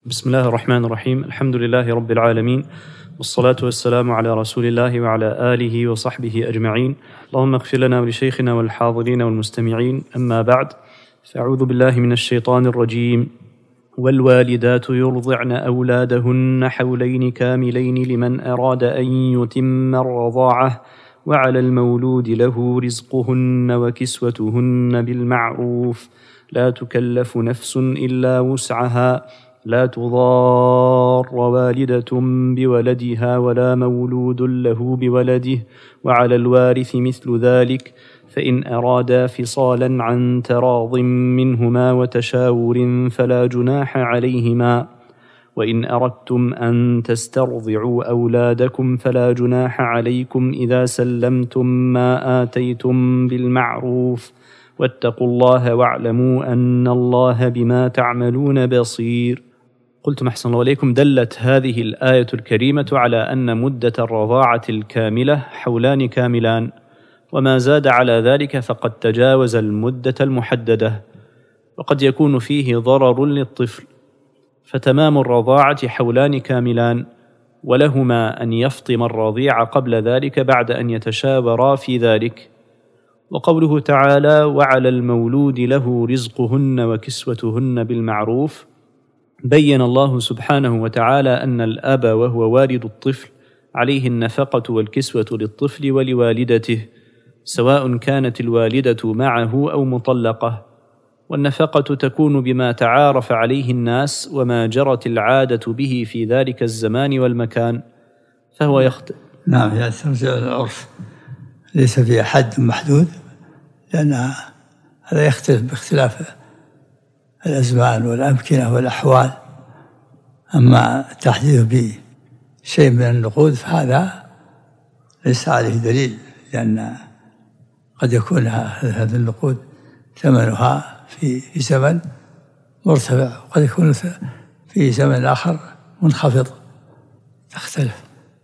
بسم الله الرحمن الرحيم. الحمد لله رب العالمين، والصلاة والسلام على رسول الله وعلى آله وصحبه أجمعين. اللهم اغفر لنا ولشيخنا والحاضرين والمستمعين. أما بعد، فأعوذ بالله من الشيطان الرجيم. والوالدات يرضعن أولادهن حولين كاملين لمن أراد أن يتم الرضاعة، وعلى المولود له رزقهن وكسوتهن بالمعروف، لا تكلف نفس إلا وسعها، لا تضار والدة بولدها ولا مولود له بولده، وعلى الوارث مثل ذلك، فإن أرادا فصالا عن تراض منهما وتشاور فلا جناح عليهما، وإن أردتم أن تسترضعوا أولادكم فلا جناح عليكم إذا سلمتم ما آتيتم بالمعروف، واتقوا الله واعلموا أن الله بما تعملون بصير. قلتم أحسن الله إليكم. دلت هذه الآية الكريمة على أن مدة الرضاعة الكاملة حولان كاملان، وما زاد على ذلك فقد تجاوز المدة المحددة، وقد يكون فيه ضرر للطفل، فتمام الرضاعة حولان كاملان، ولهما أن يفطم الرضيع قبل ذلك بعد أن يتشاورا في ذلك. وقوله تعالى: وعلى المولود له رزقهن وكسوتهن بالمعروف، بين الله سبحانه وتعالى أن الأب وهو والد الطفل عليه النفقة والكسوة للطفل ولوالدته، سواء كانت الوالدة معه أو مطلقة، والنفقة تكون بما تعارف عليه الناس وما جرت العادة به في ذلك الزمان والمكان، فهو نعم، ترجع العرف، ليس فيها حد محدود، لأن هذا يختلف باختلاف الأزمان والأمكنة والأحوال. أما التحديد بشيء من النقود فهذا ليس عليه دليل، لأن قد يكون هذه النقود ثمنها في زمن مرتفع، وقد يكون في زمن آخر منخفض، تختلف.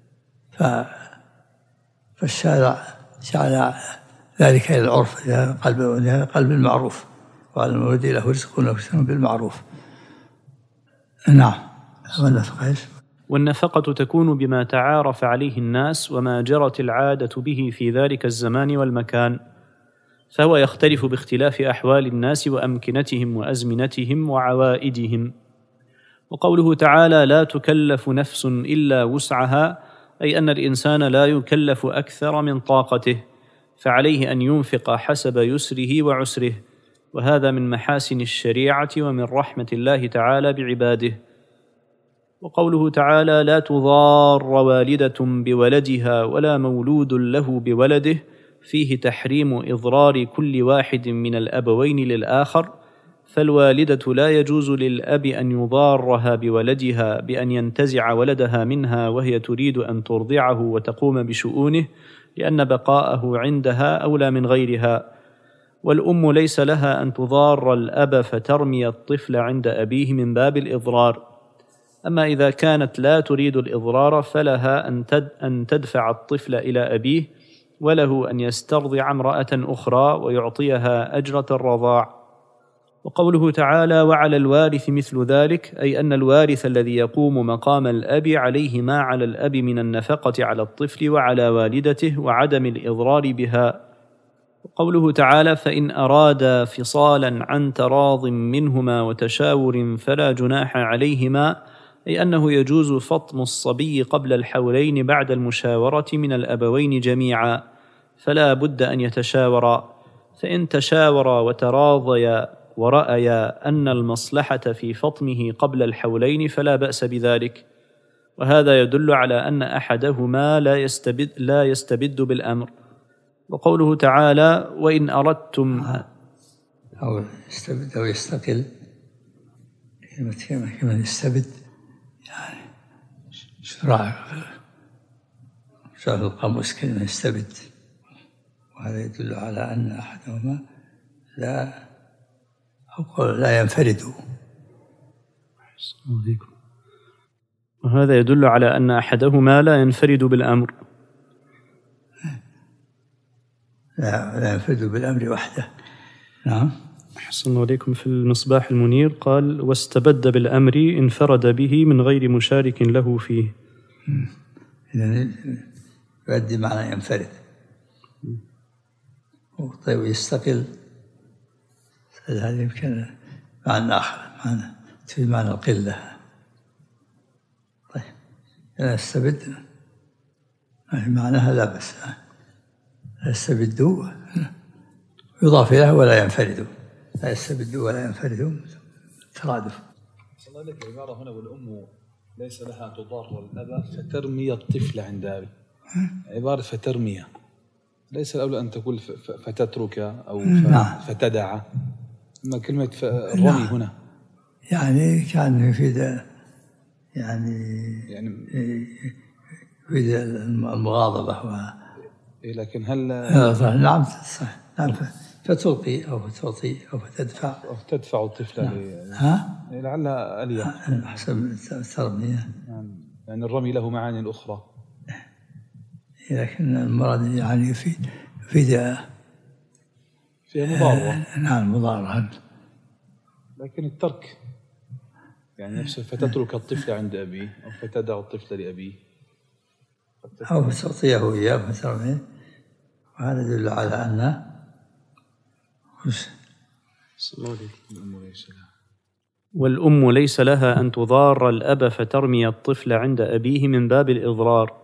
فالشارع جعل ذلك إلى العرف، إلى قلب المعروف، وعلى المولود له رزقهن بالمعروف. نعم. والنفقة تكون بما تعارف عليه الناس وما جرت العادة به في ذلك الزمان والمكان، فهو يختلف باختلاف أحوال الناس وأمكنتهم وأزمنتهم وعوائدهم. وقوله تعالى: لا تكلف نفس إلا وسعها، أي أن الإنسان لا يكلف أكثر من طاقته، فعليه أن ينفق حسب يسره وعسره، وهذا من محاسن الشريعة ومن رحمة الله تعالى بعباده. وقوله تعالى: لا تضار والدة بولدها ولا مولود له بولده، فيه تحريم إضرار كل واحد من الأبوين للآخر، فالوالدة لا يجوز للأب أن يضارها بولدها بأن ينتزع ولدها منها وهي تريد أن ترضعه وتقوم بشؤونه، لأن بقاءه عندها أولى من غيرها. والأم ليس لها أن تضار الأب فترمي الطفل عند أبيه من باب الإضرار. أما إذا كانت لا تريد الإضرار فلها أن تدفع الطفل إلى أبيه، وله أن يسترضع امرأة أخرى ويعطيها أجرة الرضاع. وقوله تعالى: وعلى الوارث مثل ذلك، أي أن الوارث الذي يقوم مقام الأب عليه ما على الأب من النفقة على الطفل وعلى والدته وعدم الإضرار بها. وقوله تعالى: فإن أرادا فصالا عن تراض منهما وتشاور فلا جناح عليهما، أي أنه يجوز فطم الصبي قبل الحولين بعد المشاورة من الأبوين جميعا، فلا بد أن يتشاورا، فإن تشاورا وتراضيا ورأيا أن المصلحة في فطمه قبل الحولين فلا بأس بذلك، وهذا يدل على أن أحدهما لا يستبد بالأمر. وقوله تعالى: وإن أردتم أو يستبد أو يستقل، كلمة يستبد يعني شرع القاموس كلمة يستبد، وهذا يدل على أن أحدهما لا ينفرد. وهذا يدل على أن أحدهما لا ينفرد بالأمر، لا ينفرد بالأمر وحده. نعم. أحسن الله عليكم. في المصباح المنير قال: واستبد بالأمر انفرد به من غير مشارك له فيه. إذا يؤدي معنى ينفرد. طيب ويستقل، هذا يمكن معنى آخر، معنى تفيد معنى القلة. طيب إذا استبد معناها لا بس، يستبدوا يضاف له ولا ينفرد، لا يستبدوا ولا ينفردوا ترادف. صلى الله عليك العبارة هنا: والأم ليس لها أن تضار الأب فترمي الطفل عند أبي. عبارة فترمي ليس الأولى أن تقول فتترك أو فتدع، أما كلمة الرمي هنا يعني كان يفيد يعني يفيد المغاضبة لكن هل نعم صح، نعم، فتلقي أو فتعطي أو فتدفع أو تدفع الطفل لعلها أليق حسب الترمية. يعني الرمي له معاني أخرى، لكن المراد يعني يفيد فيها مضارة. نعم مضارة. لكن الترك يعني نفسه فتترك الطفل عند أبيه أو فتدع الطفل لأبيه أو تعطيه إياه فترميه، وهذا يدل على أن والأم ليس لها أن تضار الأب فترمي الطفل عند أبيه من باب الإضرار.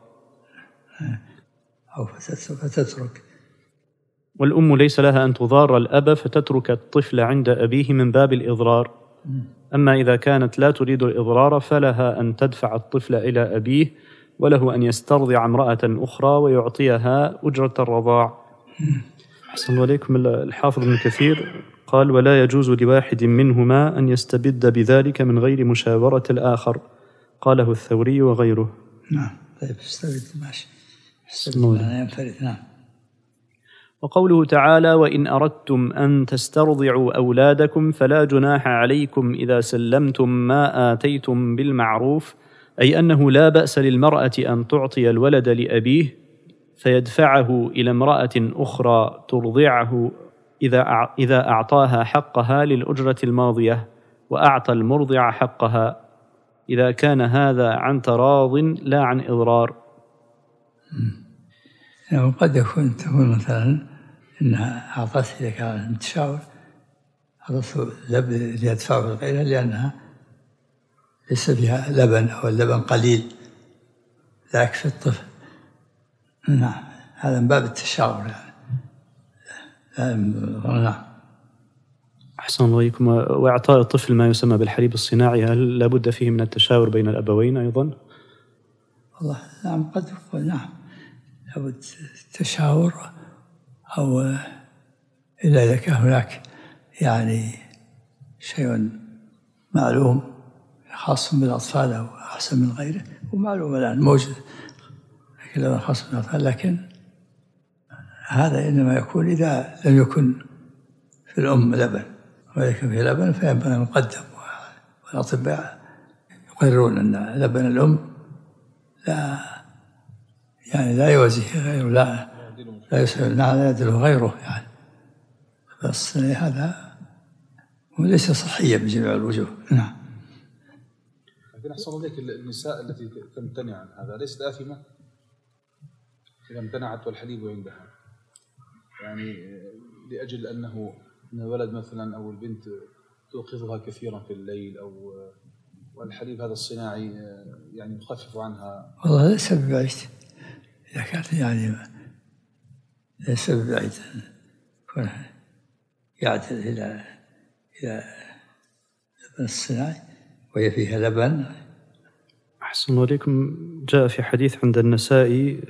أو فتترك. والأم ليس لها أن تضار الأب فتترك الطفل عند أبيه من باب الإضرار. أما إذا كانت لا تريد الإضرار فلها أن تدفع الطفل إلى أبيه، وله أن يسترضع امرأة أخرى ويعطيها أجرة الرضاع. أحسن الله عليكم. الحافظ ابن كثير قال: ولا يجوز لواحد منهما أن يستبد بذلك من غير مشاورة الآخر. قاله الثوري وغيره. نعم. طيب استبد ماشي، استبد ينفرد. نعم. وقوله تعالى: وإن أردتم أن تسترضعوا أولادكم فلا جناح عليكم إذا سلمتم ما آتيتم بالمعروف، أي أنه لا بأس للمرأة أن تعطي الولد لأبيه فيدفعه إلى امرأة أخرى ترضعه إذا أعطاها حقها للأجرة الماضية وأعطى المرضع حقها، إذا كان هذا عن تراض لا عن إضرار. يعني قد تكون مثلا إنها أعطته إذا كان متشاور، أعطته لبن ليدفعه لغيرها لأنها ليس فيها لبن أو اللبن قليل لا يكفي الطفل. نعم، هذا من باب التشاور يعني. نعم. أحسن الله إليكم. وإعطاء الطفل ما يسمى بالحليب الصناعي، هل لابد فيه من التشاور بين الأبوين أيضا؟ والله نعم، قد يقول نعم لابد التشاور، أو إلا إذا كان هناك يعني شيء معلوم خاص بالأطفال أو أحسن من غيره، ومعلوم الآن موجود لكن لو خاص بالأطفال، لكن هذا إنما يكون إذا لم يكن في الأم لبن، وإذا كان فيه لبن فينبغي أن يقدم. والأطباء يقررون أن لبن الأم لا يوازيه غيره، لا يسهل، لا يدله غيره يعني. بس هذا وليس صحيا بجميع الوجوه. نعم. لكن أحسن الله عليك، النساء التي تمتنع عن هذا ليست آثمة إذا امتنعت والحليب عندها، يعني لأجل أنه الولد مثلا أو البنت توقظها كثيرا في الليل، أو والحليب هذا الصناعي يعني يخفف عنها. والله ليس ببعيد إذا كانت يعني ليس ببعيد يعدل إلى لبن الصناعي وهي فيها لبن. أحسن الله عليكم. جاء في حديث عند النسائي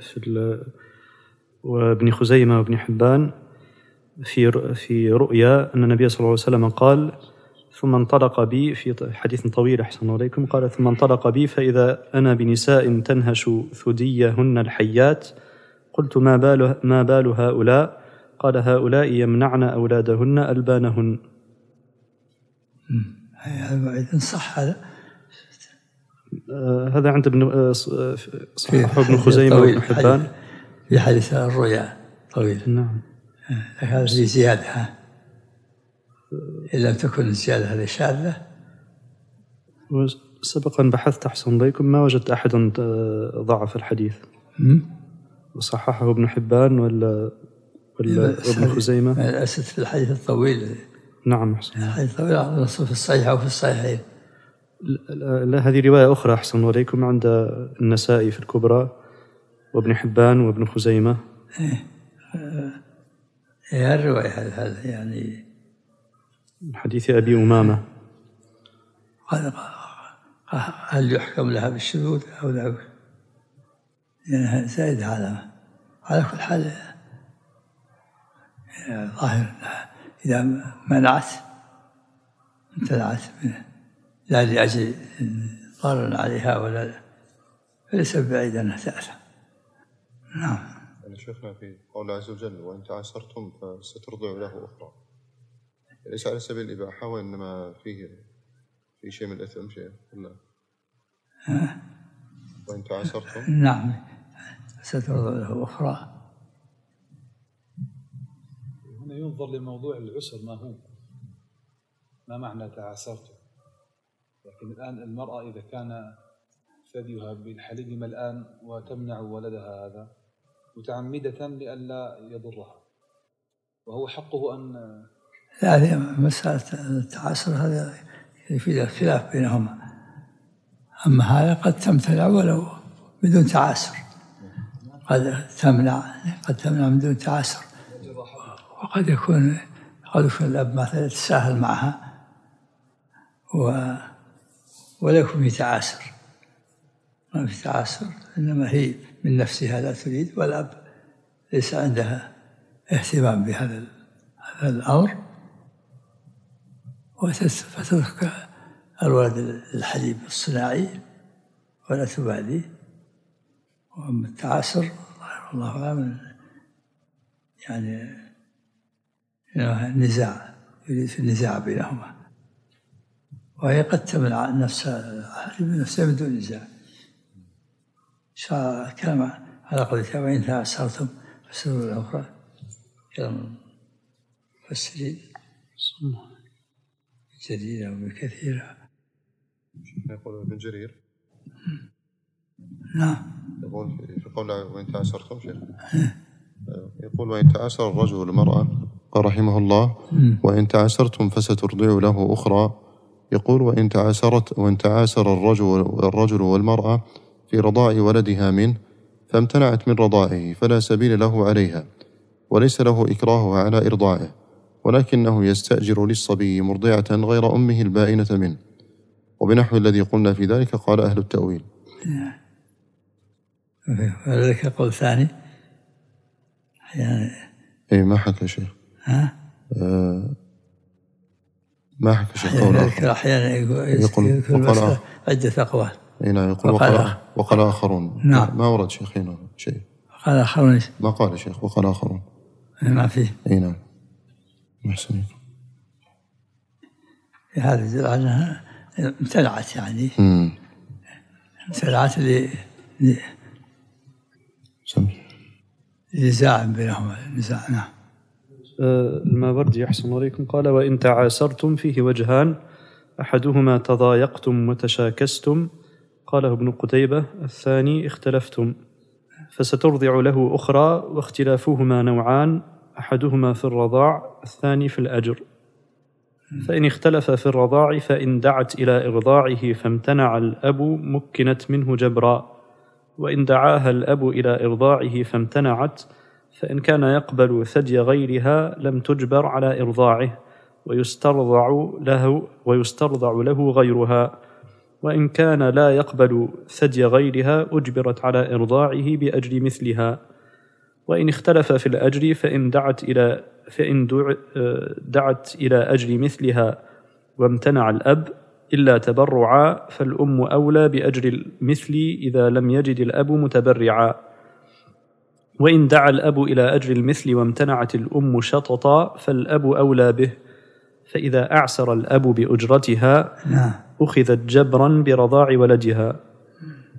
وابن خزيمة وابن حبان في رؤيا أن النبي صلى الله عليه وسلم قال: ثم انطلق بي، في حديث طويل أحسن الله عليكم، قال: ثم انطلق بي فإذا أنا بنساء تنهش ثديهن الحيات، قلت ما بال هؤلاء؟ قال: هؤلاء يمنعن أولادهن ألبانهن. إذن صح هذا. هذا عند صححه ابن خزيمة وابن حبان في حديث الرؤيا طويل. نعم. هذا في زيادة. إن لم تكن الزيادة هذه شاذة. سبقا بحثت أحسن إليكم ما وجدت أحد ضعف الحديث. وصححه ابن حبان ولا ابن خزيمة؟ الأسد في الحديث الطويل. نعم أحسن. الحديث الطويل في الصحيح أو في الصحيحين. لا هذه رواية أخرى أحسن إليكم عند النسائي في الكبرى وابن حبان وابن خزيمة. هي الرواية هذا يعني حديث أبي أمامة. هل يحكم لها بالشذوذ أو لا؟ يعني زائد على كل حال ظاهر إذا امتنعت منه لا لأجل ضرر عليها ولا فليس بعيد أنها تأثم. نعم. يعني شيخنا في قول عز وجل وإن تعسرتم فسترضع له أخرى، ليس على سبيل الإباحة وإنما فيه في شيء من الإثم شيء ولا؟ وإن تعسرتم نعم سترضع له أخرى. هنا ينظر لموضوع العسر ما معنى تعسرتم، لكن الآن المرأة إذا كان ثديها بالحليب ملآن وتمنع ولدها هذا متعمدة لئلا يضرها، وهو حقه أن هذه مسألة التعاسر هذا في خلاف بينهما. أما هذا قد تمتنع ولو بدون تعاسر، قد تمنع من دون تعاسر، وقد يكون الأب مثلا يتساهل معها ولا يكون في تعاسر، ما في تعاسر، إنما هي من نفسها لا تريد والأب ليس عندها اهتمام بهذا الأمر، فتترك الولد الحليب الصناعي ولا تبالي. وأما التعاسر الله أعلم يعني نزاع، يريد النزاع بينهما، وهي قد تمنع نفسها من دون نزاع. كلام على قولتها وإن تعسرتم فسروا الأخرى، كلام المفسرين جديدة وكثيرة. يقول ابن جرير نعم يقول في قول وإن تعسرتم شيخ يقول وإن تعسر الرجل المرأة قال رحمه الله وإن تعسرتم فسترضع له أخرى. يقول وإن تعاسر الرجل والمرأة في رضاع ولدها منه فامتنعت من رضاعه فلا سبيل له عليها، وليس له إكراهها على إرضاعه، ولكنه يستأجر للصبي مرضعة غير أمه البائنة منه، وبنحو الذي قلنا في ذلك قال أهل التأويل. ولذلك قول ثاني يعني إيه ما حكى شيء ما حكى شيء قول آخر. أحيانا يقول عدة أقوال. نعم يقول وقال آخرون. نعم ما ورد شيخ هنا شيء. قال آخرون ما قال شيخ وقال آخرون ما فيه. نعم محسنين. هذا يدل على أنها امتنعت يعني امتنعت لنزاع بينهما نزاع. نعم. الماوردي أحسن عليكم قال وإن تعاسرتم فيه وجهان أحدهما تضايقتم وتشاكستم قاله ابن قتيبة، الثاني اختلفتم فسترضع له أخرى، واختلافهما نوعان أحدهما في الرضاع الثاني في الأجر. فإن اختلف في الرضاع فإن دعت إلى إرضاعه فامتنع الأب مكنت منه جبرا، وإن دعاها الأب إلى إرضاعه فامتنعت فإن كان يقبل ثدي غيرها لم تجبر على إرضاعه ويسترضع له غيرها، وإن كان لا يقبل ثدي غيرها أجبرت على إرضاعه بأجر مثلها. وإن اختلف في الأجر فإن دعت إلى أجر مثلها وامتنع الأب إلا تبرعا فالأم أولى بأجر المثل إذا لم يجد الأب متبرعا. وإن دعا الأب إلى أجر المثل وامتنعت الأم شططا فالأب أولى به، فإذا أعسر الأب بأجرتها أخذت جبرا برضاع ولدها.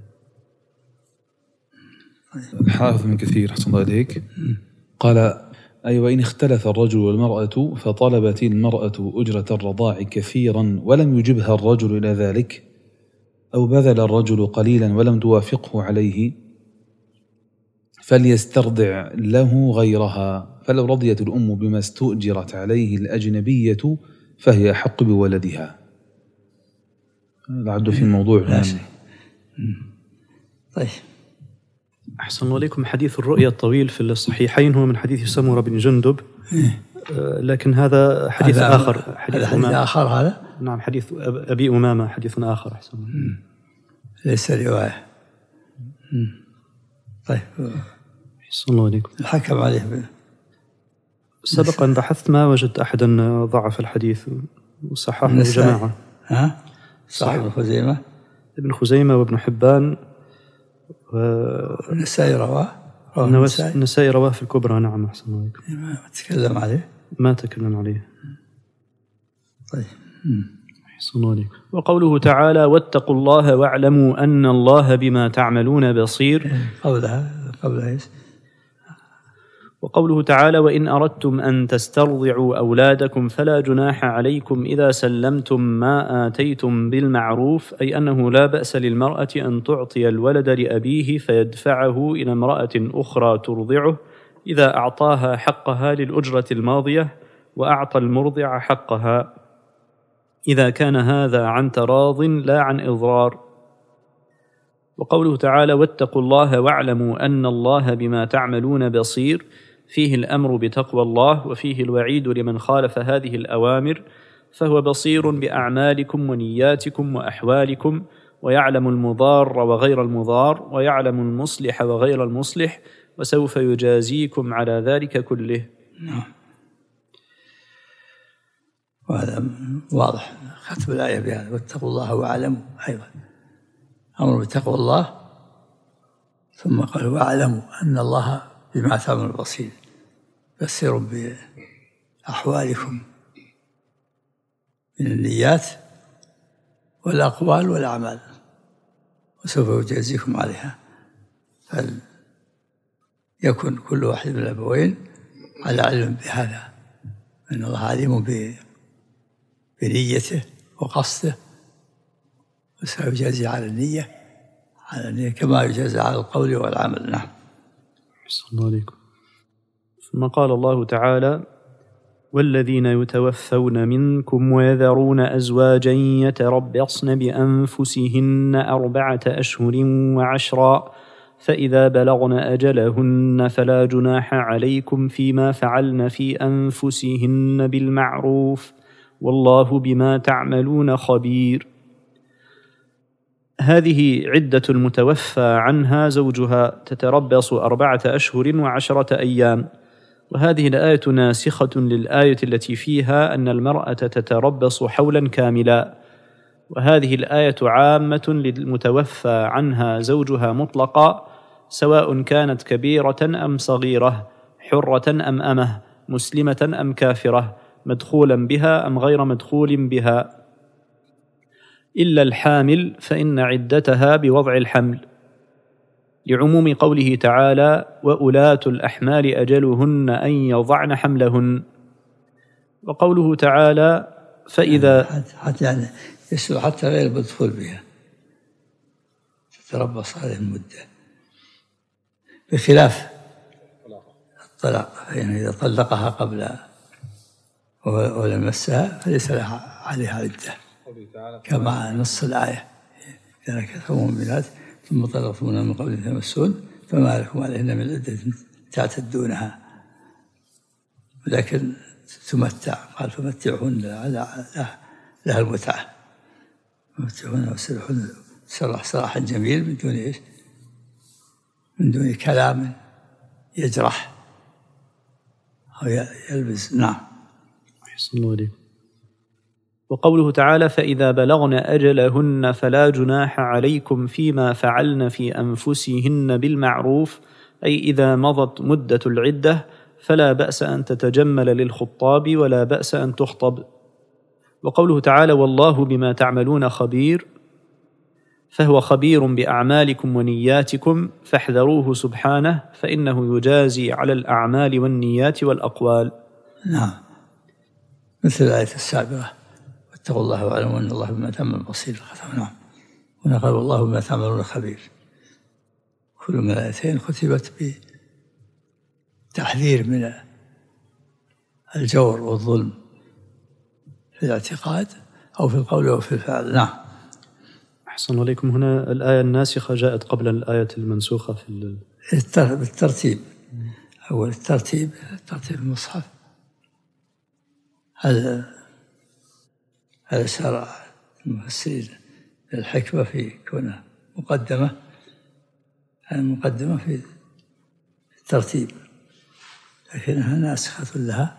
الحافظ من كثير أحسن الله إليك قال أي وإن اختلف الرجل والمرأة فطلبت المرأة أجرة الرضاع كثيرا ولم يجبها الرجل إلى ذلك، أو بذل الرجل قليلا ولم توافقه عليه، فليسترضع له غيرها، فلو رضيت الأم بما استؤجرت عليه الأجنبية فهي أحق بولدها. العد في الموضوع. طيب. أحسن الله عليكم. حديث الرؤيا الطويل في الصحيحين هو من حديث سمرة بن جندب، لكن هذا حديث آخر. حديث آخر هذا؟ نعم، حديث أبي أمامة حديث آخر. أحسن ليس رواية. طيب. أحسن الله عليكم. الحكم عليه سبقا بحثت ما وجدت أحدا ضعف الحديث وصححه الجماعة. صاحب خزيمة، ابن خزيمة وابن حبان النسائي رواه. النسائي رواه في الكبرى. نعم أحسن الله عليكم. ما تكلم عليه. ما تكلم عليه. طيب. أحسن الله عليكم. وقوله تعالى واتقوا الله واعلموا أن الله بما تعملون بصير. قبلها وقوله تعالى وإن أردتم أن تسترضعوا أولادكم فلا جناح عليكم إذا سلمتم ما آتيتم بالمعروف، أي أنه لا بأس للمرأة أن تعطي الولد لأبيه فيدفعه إلى امرأة أخرى ترضعه إذا أعطاها حقها للأجرة الماضية وأعطى المرضع حقها، إذا كان هذا عن تراض لا عن إضرار. وقوله تعالى واتقوا الله واعلموا أن الله بما تعملون بصير، فيه الأمر بتقوى الله وفيه الوعيد لمن خالف هذه الأوامر، فهو بصير بأعمالكم ونياتكم وأحوالكم، ويعلم المضار وغير المضار، ويعلم المصلح وغير المصلح، وسوف يجازيكم على ذلك كله. وهذا واضح ختم الآية بهذا واتقوا الله واعلموا، أيضا أمر بتقوى الله، ثم قال واعلموا أن الله بما تعملون بصير، بصير بأحوالكم من النيات والأقوال والأعمال، وسوف يجازيكم عليها. فليكن كل واحد من الأبوين على علم بهذا، أن الله عليم بنيته وقصده، وسيجازي على النية كما يجازي على القول والعمل. نعم. أحسن الله عليكم. ثم قال الله تعالى والذين يتوفون منكم ويذرون أزواجا يتربصن بأنفسهن 4 أشهر و10، فإذا بلغن أجلهن فلا جناح عليكم فيما فعلن في أنفسهن بالمعروف، والله بما تعملون خبير. هذه عدة المتوفى عنها زوجها، تتربص 4 أشهر و10 أيام، وهذه الآية ناسخة للآية التي فيها أن المرأة تتربص حولا كاملا، وهذه الآية عامة للمتوفى عنها زوجها مطلقا، سواء كانت كبيرة أم صغيرة، حرة أم أمة، مسلمة أم كافرة، مدخولا بها أم غير مدخول بها، إلا الحامل فإن عدتها بوضع الحمل، لعموم قوله تعالى وأولاة الأحمال أجلهن أن يضعن حملهن. وقوله تعالى فإذا حتى يعني يسوى حتى غير المدخول بها تتربص عليه المدة، بخلاف الطلاق، يعني إذا طلقها قبل ولم يمسها فليس لها عليها عدة، كما نص الآية إذا كانت مؤمنات ثم طلقتموهن من قبل أن تمسون فما لكم عليهن من عدة تعتدونها، ولكن تمتع، قال فمتعهن لها المتعة، فمتعهن وسرحهن سراحا جميل من دون إيش؟ من دون كلام يجرح أو يلبس. نعم. أحسن الله عليكم. وقوله تعالى فإذا بلغن أجلهن فلا جناح عليكم فيما فعلن في أنفسهن بالمعروف، أي إذا مضت مدة العدة فلا بأس أن تتجمل للخطاب ولا بأس أن تخطب. وقوله تعالى والله بما تعملون خبير، فهو خبير بأعمالكم ونياتكم فاحذروه سبحانه فإنه يجازي على الأعمال والنيات والأقوال. نعم، مثل الآية السابقة واتقوا الله واعلموا أن الله بما تعملون بصير. نعم، ونقول الله بما تعملون خبير. كل من الآيتين ختمت بتحذير من الجور والظلم في الاعتقاد أو في القول أو في الفعل. نعم. أحسن عليكم. هنا الآية الناسخة جاءت قبل الآية المنسوخة في بالترتيب. أول الترتيب المصحف. هذا شرع المفسرين الحكمة في كونه مقدمة في الترتيب، لكنها ناسخة لها.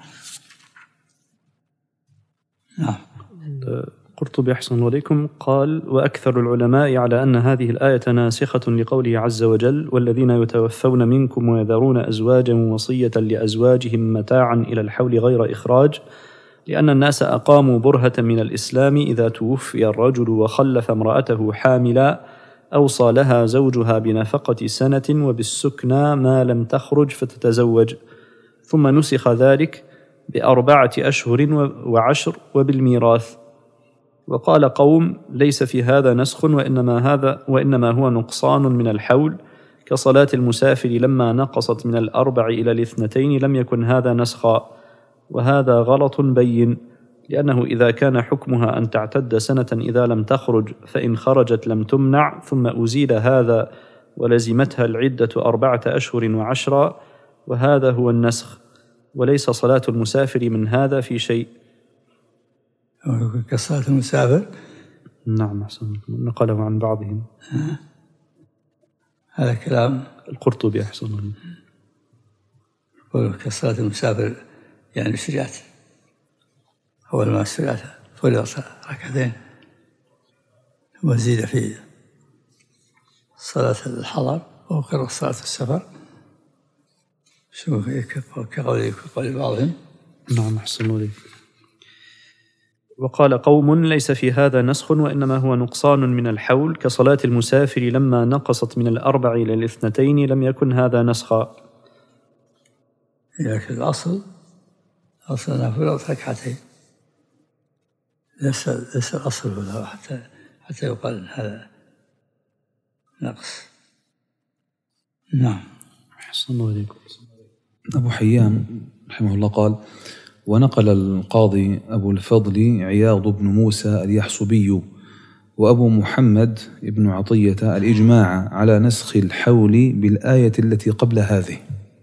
نعم. قرطبي أحسن عليكم قال: وأكثر العلماء على أن هذه الآية ناسخة لقوله عز وجل: والذين يتوفون منكم ويذرون أزواجا وصية لأزواجهم متاعا إلى الحول غير إخراج، لأن الناس أقاموا برهة من الإسلام إذا توفي الرجل وخلف امرأته حاملا أوصى لها زوجها بنفقة سنة وبالسكنى ما لم تخرج فتتزوج، ثم نسخ ذلك ب4 أشهر و10 وبالميراث. وقال قوم: ليس في هذا نسخ وإنما هو نقصان من الحول، كصلاة المسافر لما نقصت من 4 إلى 2 لم يكن هذا نسخا، وهذا غلط بين، لأنه إذا كان حكمها أن تعتد سنة إذا لم تخرج فإن خرجت لم تمنع، ثم أزيل هذا ولزمتها العدة 4 أشهر و10، وهذا هو النسخ، وليس صلاة المسافر من هذا في شيء. كصلاة المسافر؟ نعم أحسن، نقله عن بعضهم. هذا كلام القرطبي أحسن. كصلاة المسافر يعني شريعة، أول ما شريعة فرض 2 ثم زيد في صلاة الحضر وكره صلاة السفر، شو كقول بعضهم. نعم أحسن عليك. وقال قوم: ليس في هذا نسخ وإنما هو نقصان من الحول، كصلاة المسافر لما نقصت من 4 إلى 2 لم يكن هذا نسخا. لكن الأصل أنها فرضت 2، ليس الأصل له حتى يقال إن هذا نقص. نعم. أحسن عليكم. أبو حيان رحمه الله قال: ونقل القاضي أبو الفضل عياض بن موسى اليحصبي وأبو محمد بن عطية الإجماع على نسخ الحول بالآية التي قبل هذه.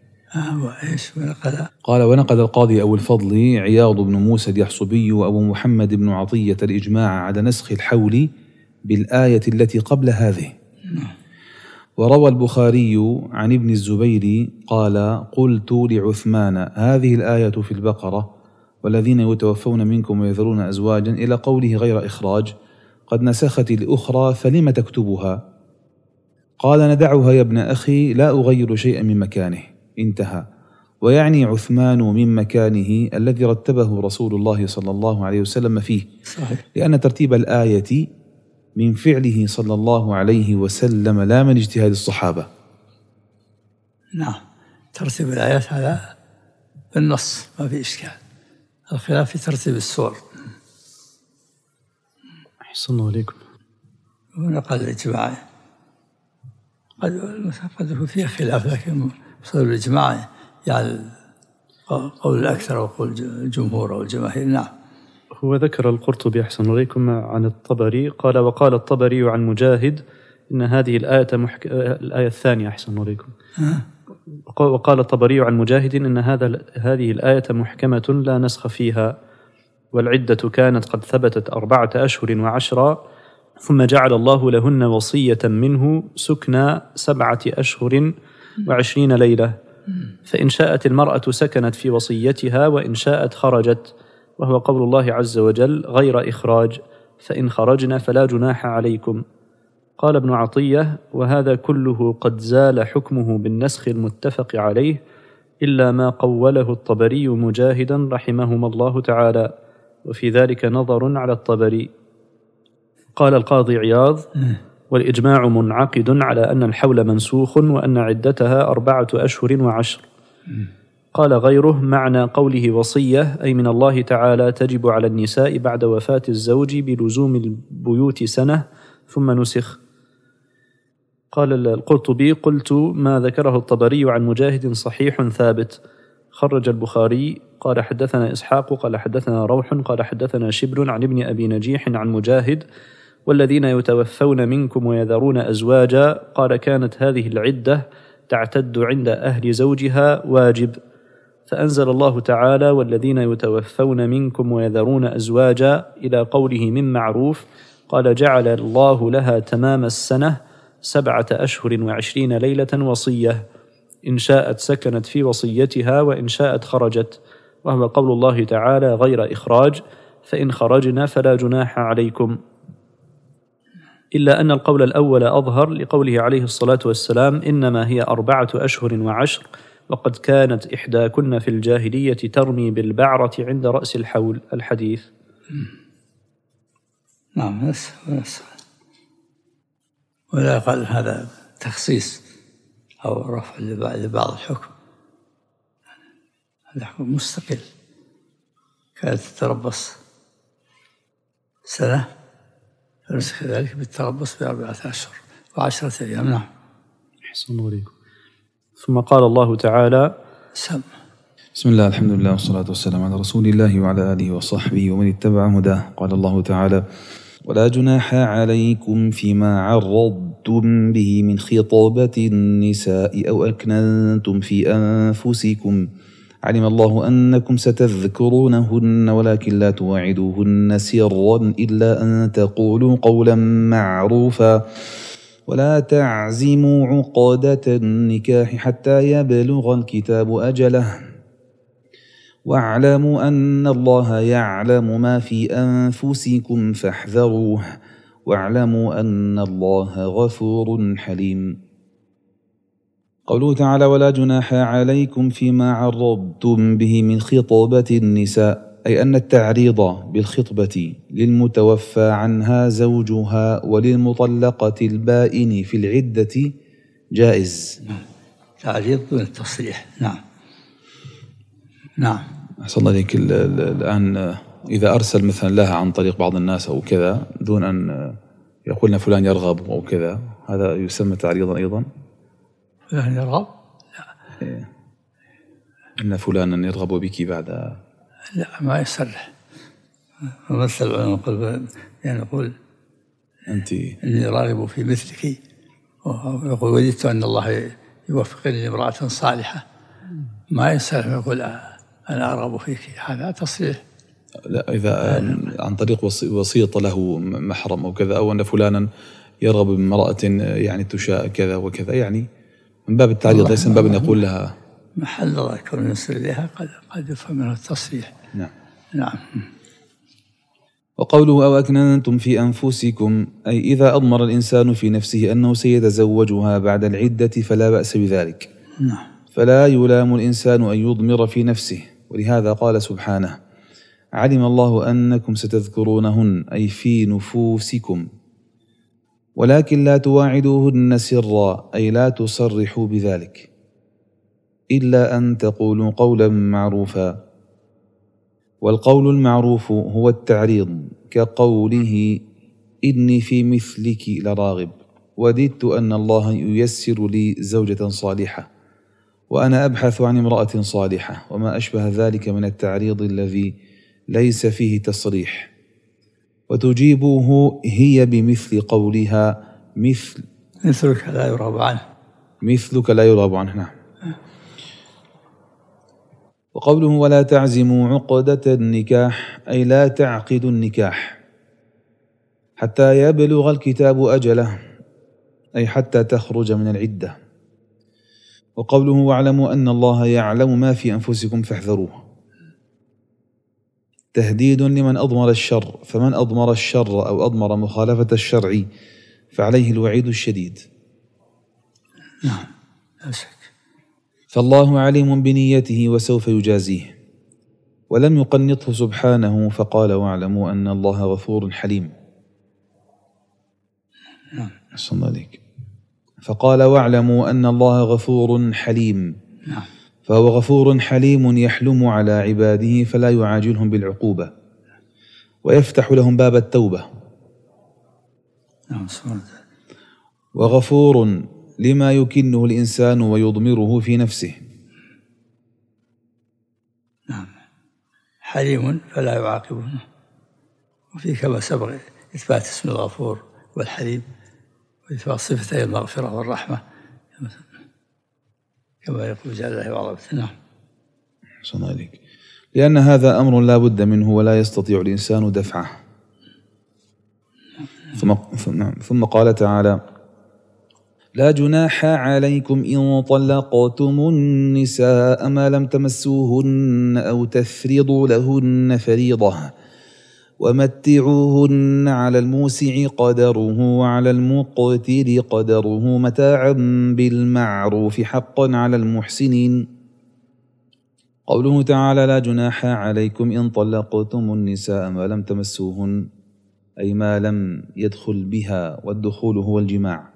قال: ونقل القاضي أبو الفضل عياض بن موسى اليحصبي وأبو محمد بن عطية الإجماع على نسخ الحول بالآية التي قبل هذه. وروى البخاري عن ابن الزبير قال: قلت لعثمان: هذه الآية في البقرة والذين يتوفون منكم ويذرون أزواجا إلى قوله غير إخراج قد نسخت الأخرى فلم تكتبها؟ قال: ندعها يا ابن أخي، لا أغير شيئا من مكانه. انتهى. ويعني عثمان من مكانه الذي رتبه رسول الله صلى الله عليه وسلم فيه، لأن ترتيب الآية من فعله صلى الله عليه وسلم لا من اجتهاد الصحابة. نعم، ترتيب الآيات هذا بالنص ما في إشكال، الخلاف في ترتيب السور. أحسن عليكم. ونقل الإجماع قد فيه خلاف، لكن صدر الإجماع يعني قول الأكثر وقول الجمهور أو الجماهير. نعم. هو ذكر القرطبي أحسن عليكم عن الطبري قال: وقال الطبري عن مجاهد إن هذه الآية الثانية أحسن عليكم. وقال الطبري عن مجاهد إن هذه الآية محكمة لا نسخ فيها، والعدة كانت قد ثبتت 4 أشهر و10، ثم جعل الله لهن وصية منه سكنى 7 أشهر و20 ليلة، فإن شاءت المرأة سكنت في وصيتها وإن شاءت خرجت، وهو قول الله عز وجل غير إخراج، فإن خرجنا فلا جناح عليكم. قال ابن عطية: وهذا كله قد زال حكمه بالنسخ المتفق عليه إلا ما قوله الطبري مجاهدا رحمهما الله تعالى، وفي ذلك نظر على الطبري. قال القاضي عياض: والإجماع منعقد على أن الحول منسوخ وأن عدتها 4 أشهر و10. قال غيره: معنى قوله وصية أي من الله تعالى تجب على النساء بعد وفاة الزوج بلزوم البيوت سنة ثم نسخ. قال القرطبي: قلت ما ذكره الطبري عن مجاهد صحيح ثابت. خرج البخاري قال حدثنا إسحاق قال حدثنا روح قال حدثنا شبل عن ابن أبي نجيح عن مجاهد: والذين يتوفون منكم ويذرون أزواجا، قال كانت هذه العدة تعتد عند أهل زوجها واجب، فأنزل الله تعالى: والذين يتوفون منكم ويذرون أزواجا إلى قوله من معروف، قال جعل الله لها تمام السنة 7 أشهر و20 ليلة وصية، إن شاءت سكنت في وصيتها وإن شاءت خرجت، وهو قول الله تعالى غير إخراج، فإن خرجنا فلا جناح عليكم. إلا أن القول الأول أظهر لقوله عليه الصلاة والسلام: إنما هي 4 أشهر و10، وقد كانت إحداكن في الجاهلية ترمي بالبعرة عند رأس الحول. الحديث. نعم. ولا قال هذا تخصيص أو رفع لبعض الحكم، هذا حكم مستقل. كانت تتربص سنة فنسخ ذلك بالتربص ب4 أشهر و10 أيام. نعم. أحسن عليكم. ثم قال الله تعالى: بسم الله الحمد لله والصلاة والسلام على رسول الله وعلى آله وصحبه ومن اتبع هداه. قال الله تعالى: ولا جناح عليكم فيما عرضتم به من خطابة النساء أو أكننتم في أنفسكم، علم الله أنكم ستذكرونهن ولكن لا تواعدوهن سرا إلا أن تقولوا قولا معروفا، ولا تعزموا عقدة النكاح حتى يبلغ الكتاب أجله، واعلموا أن الله يعلم ما في أنفسكم فاحذروه، واعلموا أن الله غفور حليم. قوله تعالى: ولا جناح عليكم فيما عرضتم به من خطابة النساء، أي أن التعريض بالخطبة للمتوفى عنها زوجها وللمطلقة البائن في العدة جائز. تعريض دون التصريح. نعم. أحسن الله عليك. الآن إذا أرسل مثلا لها عن طريق بعض الناس أو كذا دون أن يقولنا فلان يرغب أو كذا، هذا يسمى تعريضا أيضا. فلان يرغب؟ لا. إن فلانا يرغب بك بعد. لا، ما يصرح. مثل نقول أنت إني راغب في مثلك، ويقول وددت أن الله يوفقني لامرأة صالحة. ما يصرح يقول أنا أرغب فيك، هذا تصريح. لا، إذا عن طريق وسيط له محرم أو كذا، أو أن فلانا يرغب بامرأة يعني تشاء كذا وكذا، يعني من باب التعريض ليس من باب أن يقول لها محل ذكر يصل إليها قد يفهم منه التصريح. نعم. وقوله أو أكننتم في أنفسكم، أي إذا أضمر الإنسان في نفسه أنه سيتزوجها بعد العدة فلا بأس بذلك. نعم. فلا يلام الإنسان أن يضمر في نفسه، ولهذا قال سبحانه: علم الله أنكم ستذكرونهن، أي في نفوسكم، ولكن لا تواعدوهن سرا، أي لا تصرحوا بذلك، إلا أن تقولوا قولا معروفا. والقول المعروف هو التعريض، كقوله: إني في مثلك لراغب، وددت أن الله ييسر لي زوجة صالحة، وأنا أبحث عن امرأة صالحة، وما أشبه ذلك من التعريض الذي ليس فيه تصريح. وتجيبه هي بمثل قولها: مثلك لا يرغب عنه. مثلك لا يرغب عنه. نعم. وقوله ولا تعزموا عقدة النكاح، أي لا تعقدوا النكاح حتى يبلغ الكتاب أجله، أي حتى تخرج من العدة. وقوله واعلموا أن الله يعلم ما في أنفسكم فاحذروه، تهديد لمن أضمر الشر، فمن أضمر الشر أو أضمر مخالفة الشرع فعليه الوعيد الشديد. نعم، لا شك. فالله عليم بنيته وسوف يجازيه، ولم يقنطه سبحانه فقال واعلموا أن الله غفور حليم. نعم. أحسن عليك. فقال واعلموا أن الله غفور حليم. نعم. فهو غفور حليم يحلم على عباده فلا يعاجلهم بالعقوبة ويفتح لهم باب التوبة. نعم. وغفور لما يكنه الإنسان ويضمره في نفسه. نعم. حليم فلا يعاقبه. وفي كما سبق إثبات اسم الغفور والحليم وإثبات صفتي المغفرة والرحمة كما يقول جل وعلا. نعم. أحسن عليك. لأن هذا أمر لا بد منه ولا يستطيع الإنسان دفعه. ثم قال تعالى: لا جناح عليكم إن طلقتم النساء ما لم تمسوهن أو تفرضوا لهن فريضة ومتعوهن على الموسع قدره وعلى المقتر قدره متاعا بالمعروف حقا على المحسنين. قوله تعالى: لا جناح عليكم إن طلقتم النساء ما لم تمسوهن، أي ما لم يدخل بها، والدخول هو الجماع،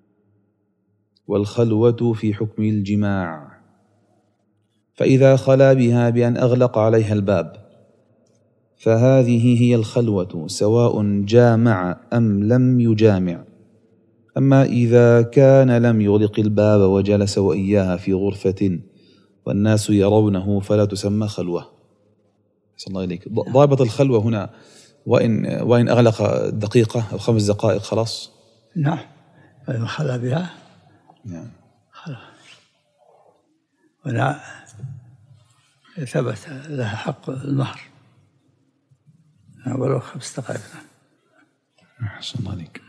والخلوة في حكم الجماع. فإذا خلا بها بأن أغلق عليها الباب فهذه هي الخلوة سواء جامع أم لم يجامع. أما إذا كان لم يغلق الباب وجلس وإياها في غرفة والناس يرونه فلا تسمى خلوة. صلى الله عليك. ضابط الخلوة هنا وإن أغلق دقيقة أو 5 دقائق خلاص. نعم. وإن خلا بها نعم. ولا ثبت لها حق المهر ولو 5 دقائق. أحسن الله عليك.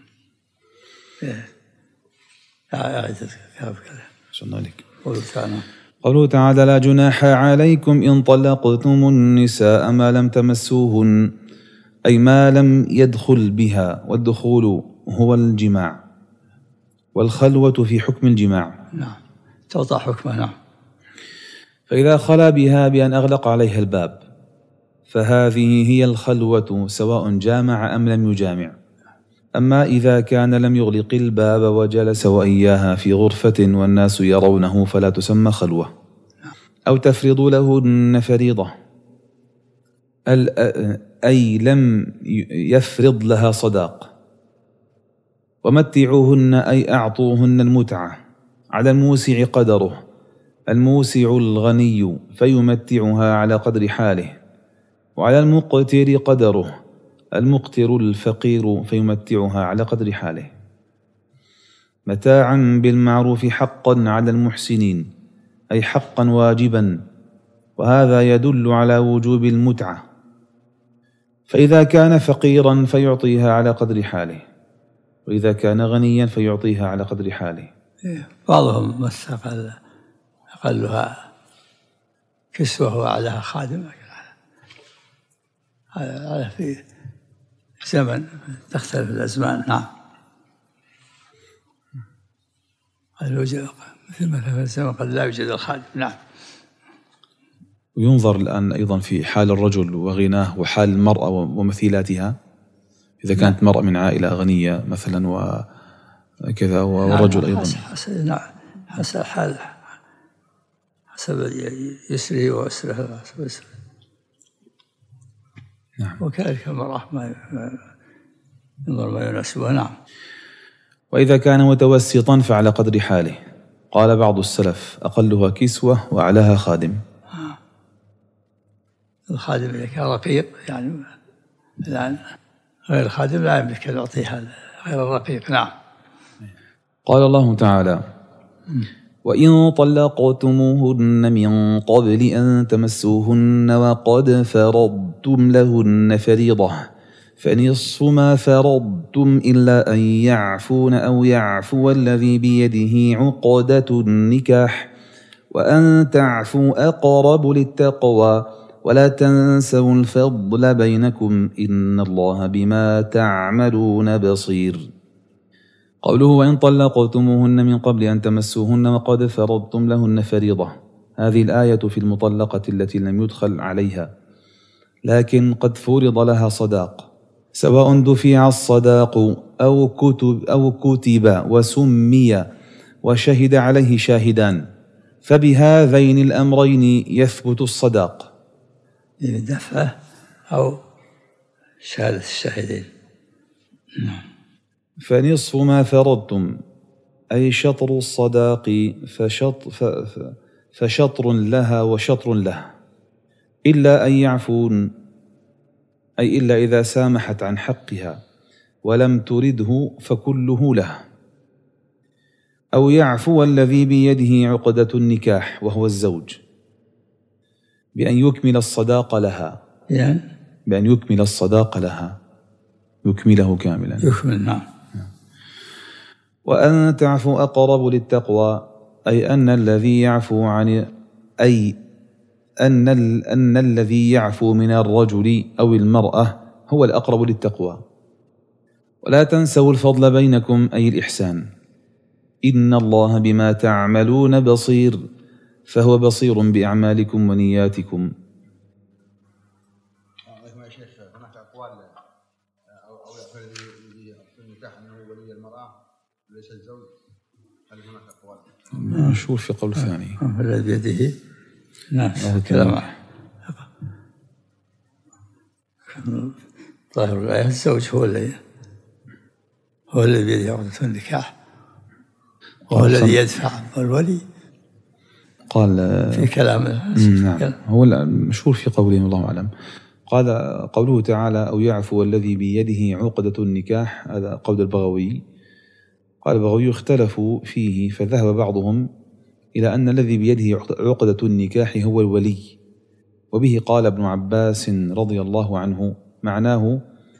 أحسن الله عليك. قوله تعالى: لا جناح عليكم إن طلقتم النساء ما لم تمسوهن، أي ما لم يدخل بها، والدخول هو الجماع، والخلوة في حكم الجماع. نعم. توضع حكمه. نعم. فإذا خلا بها بأن أغلق عليها الباب فهذه هي الخلوة سواء جامع أم لم يجامع. أما إذا كان لم يغلق الباب وجلس وإياها في غرفة والناس يرونه فلا تسمى خلوة. أو تفرض لهن فريضة، أي لم يفرض لها صداق. ومتعوهن، أي أعطوهن المتعة، على الموسع قدره، الموسع الغني فيمتعها على قدر حاله، وعلى المقتر قدره، المقتر الفقير فيمتعها على قدر حاله. متاعا بالمعروف حقا على المحسنين، أي حقا واجبا، وهذا يدل على وجوب المتعة. فإذا كان فقيرا فيعطيها على قدر حاله، وإذا كان غنيا فيعطيها على قدر حاله. بعضهم مثل أقلها كسوة وأعلاها خادم، هذا في زمن تختلف الأزمان. نعم. مثل ما في الزمن قد لا يوجد الخادم. نعم. وينظر الآن أيضا في حال الرجل وغناه وحال المرأة ومثيلاتها. إذا كانت مرأة من عائلة غنية مثلا وكذا ورجل أيضا. نعم. حسب حال، حسب يسره وأسره. نعم. وكذلك المرأة ما ينظر ما يناسبها. نعم. وإذا كان متوسطا فعلى قدر حاله. قال بعض السلف: أقلها كسوة وأعلاها خادم. الخادم إذا كان رقيق، يعني الآن غير الخادم لا يملك أن يعطيها غير الرقيق. نعم. قال الله تعالى: وإن طلقتموهن من قبل أن تمسوهن وقد فرضتم لهن فريضة فنصف ما فرضتم إلا أن يعفون أو يعفو الذي بيده عقدة النكاح وأن تعفوا أقرب للتقوى ولا تنسوا الفضل بينكم إن الله بما تعملون بصير. قوله: وإن طلقتموهن من قبل أن تمسوهن وقد فرضتم لهن فريضة، هذه الآية في المطلقة التي لم يدخل عليها لكن قد فرض لها صداق، سواء دفع الصداق أو كتب وسمي وشهد عليه شاهدان، فبهذين الأمرين يثبت الصداق. دفعه أو شهادة الشاهدين. فنصف ما فرضتم أي شطر الصداق فشطر لها وشطر له، إلا أن يعفون، أي إلا إذا سامحت عن حقها ولم ترده فكله له، أو يعفو الذي بيده عقدة النكاح وهو الزوج بأن يكمل الصداق لها، بأن يكمل الصداق لها، يكمله كاملا، يكمل. نعم. وأن تعفو أقرب للتقوى، أي أن الذي يعفو أن الذي يعفو من الرجل أو المرأة هو الأقرب للتقوى. ولا تنسوا الفضل بينكم، أي الإحسان، إن الله بما تعملون بصير، فهو بصير بأعمالكم ونياتكم. يا شيخ هناك أقوال أو الذي في النكاح أنه ولي المرأة ليس الزوج، هل هناك أقوال؟ مشهور في قول ثاني الذي بيده. نعم. كلام ظاهر الآية الزوج هو الذي بيده عقدة النكاح وهو الذي يدفع، والولي قال في كلامه. نعم، هو المشهور في قولهم الله أعلم. قال قوله تعالى أو يعفو الذي بيده عقدة النكاح، هذا قول البغوي. قال البغوي اختلفوا فيه، فذهب بعضهم إلى أن الذي بيده عقدة النكاح هو الولي، وبه قال ابن عباس رضي الله عنه معناه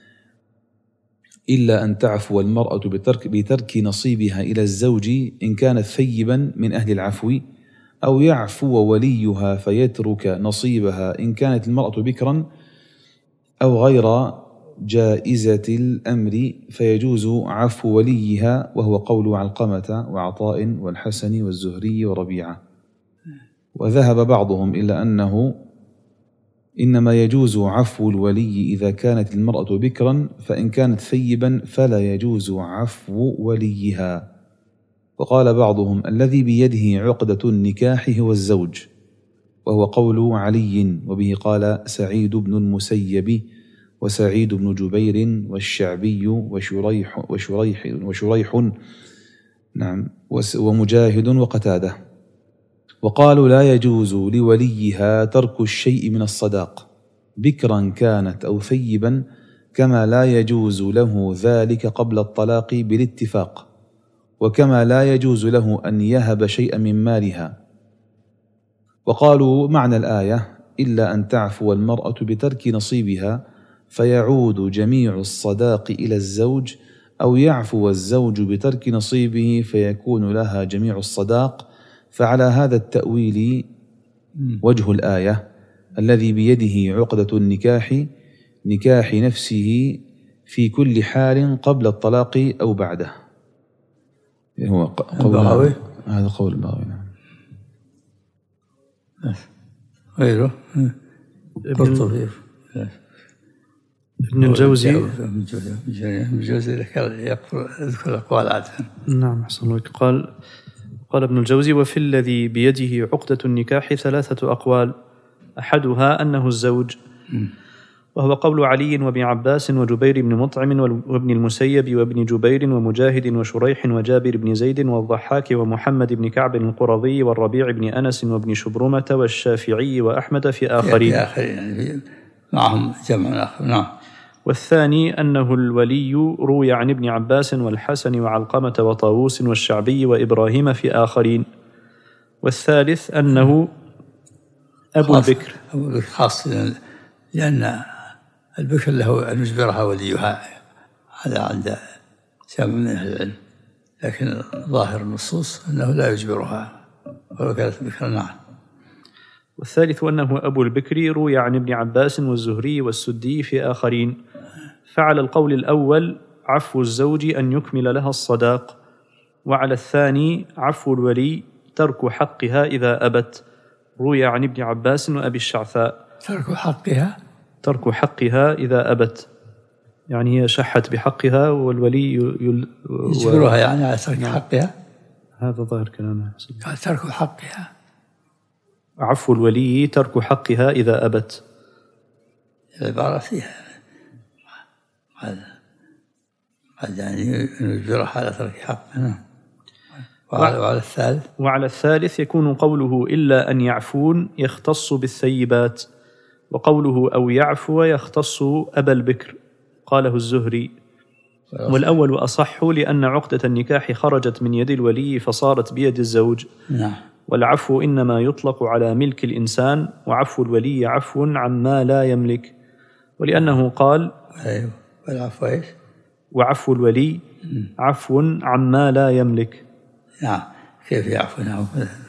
إلا أن تعفو المرأة بترك نصيبها إلى الزوج إن كانت ثيبا من أهل العفو، أو يعفو وليها فيترك نصيبها إن كانت المرأة بكرا أو غير جائزة الأمر فيجوز عفو وليها، وهو قول علقمة وعطاء والحسن والزهري وربيعة. وذهب بعضهم إلى أنه إنما يجوز عفو الولي إذا كانت المرأة بكرا، فإن كانت ثيبا فلا يجوز عفو وليها. وقال بعضهم الذي بيده عقدة النكاح هو الزوج، وهو قول علي، وبه قال سعيد بن المسيب وسعيد بن جبير والشعبي وشريح نعم ومجاهد وقتاده. وقالوا لا يجوز لوليها ترك الشيء من الصداق بكرا كانت أو ثيبا، كما لا يجوز له ذلك قبل الطلاق بالاتفاق، وكما لا يجوز له أن يهب شيئا من مالها. وقالوا معنى الآية إلا أن تعفو المرأة بترك نصيبها فيعود جميع الصداق إلى الزوج، أو يعفو الزوج بترك نصيبه فيكون لها جميع الصداق. فعلى هذا التأويل وجه الآية الذي بيده عقدة النكاح نكاح نفسه في كل حال قبل الطلاق أو بعده. هو قول هذا قول البغوي. غيره ابن الجوزي يذكر أقوال عادة. نعم أحسن لك. قال ابن الجوزي وفي الذي بيده عقدة النكاح 3 أقوال، أحدها أنه الزوج، وهو قول علي وابن عباس وجبير بن مطعم وابن المسيب وابن جبير ومجاهد وشريح وجابر بن زيد والضحاك ومحمد بن كعب القرظي والربيع بن أنس وابن شبرمة والشافعي وأحمد في آخرين يعني معهم جمع آخر. نعم. والثاني أنه الولي روي عن ابن عباس والحسن وعلقمة وطاووس والشعبي وإبراهيم في آخرين. والثالث أنه أبو البكر خاص، لأن البكر له أن يجبرها وليها، هذا عند جمع من أهل العلم، لكن ظاهر النصوص أنه لا يجبرها ولو كانت بكرا. نعم. والثالث أنه أبو البكر روي عن ابن عباس والزهري والسدي في آخرين. فعلى القول الأول عفو الزوج أن يكمل لها الصداق، وعلى الثاني عفو الولي ترك حقها إذا أبت، روي عن ابن عباس وأبي الشعثاء. ترك حقها إذا أبت. يعني هي شحت بحقها والولي يجبرها يعني على ترك حقها. هذا ظاهر كلامه. قال ترك حقها. عفو الولي ترك حقها إذا أبت. العبارة فيها قد يعني يجبرها على ترك حقها. وعلى الثالث يكون قوله إلا أن يعفون يختص بالثيبات، وقوله أو يعفو يختص أبا البكر، قاله الزهري. والأول أصح لأن عقدة النكاح خرجت من يد الولي فصارت بيد الزوج. نعم. والعفو إنما يطلق على ملك الإنسان، وعفو الولي عفو عما لا يملك، ولأنه قال والعفو إيش؟ وعفو الولي عفو عما لا يملك. نعم. كيف يعفو؟ نعم.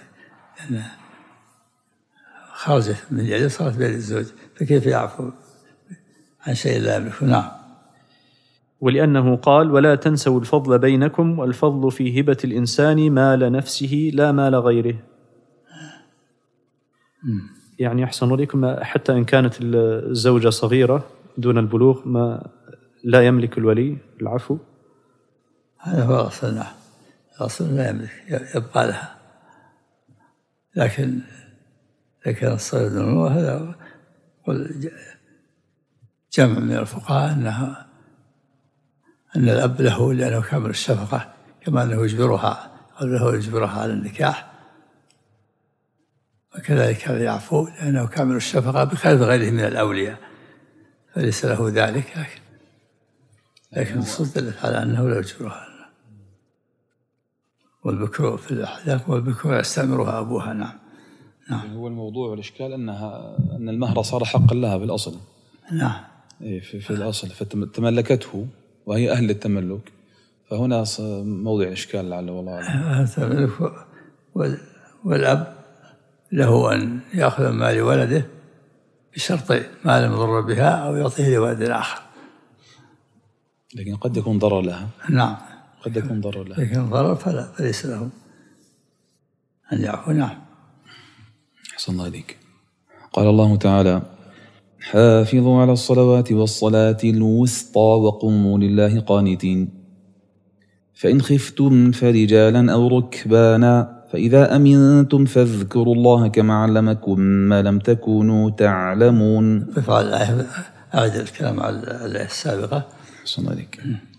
خرجت من يده صارت بيد الزوج، فكيف يعفو عن شيء لا يملكه؟ نعم. ولأنه قال ولا تنسوا الفضل بينكم، والفضل في هبة الإنسان مال نفسه لا مال غيره. يعني أحسن عليكم، حتى إن كانت الزوجة صغيرة دون البلوغ ما لا يملك الولي العفو. هذا هو الأصل. نعم. الأصل لا يملك، يبقى لها. لكن الصغير دون البلوغ هذا جمع من الفقهاء أن الأب له لأنه كامل الشفقة، كما أنه يجبرها على النكاح، وكذلك هذا يعفو لأنه كامل الشفقة بخلاف غيره من الأولياء، فليس له ذلك. لكن الصوت دلت على أنه لا يجبرها. والبكر في الأحداث والبكر يستعمرها أبوها. نعم. هو الموضوع والإشكال أن المهر صار حقا لها في الأصل. نعم. في الأصل فتملكته وهي أهل التملك، فهنا موضع إشكال لعله والله أعلم. والأب له أن يأخذ مال ولده بشرط ما لم يضر بها أو يعطيه لولد آخر، لكن قد يكون ضرر لها. نعم. قد يكون ضرر لها، لكن ضرر فليس له أن يعفو. نعم. أحسن الله عليك. قال الله تعالى حافظوا على الصلوات والصلاة الوسطى وقوموا لله قانتين، فإن خفتم فرجالا أو ركبانا، فإذا أمنتم فاذكروا الله كما علمكم ما لم تكونوا تعلمون. أعد الكلام على الآية السابقة. أحسن عليك.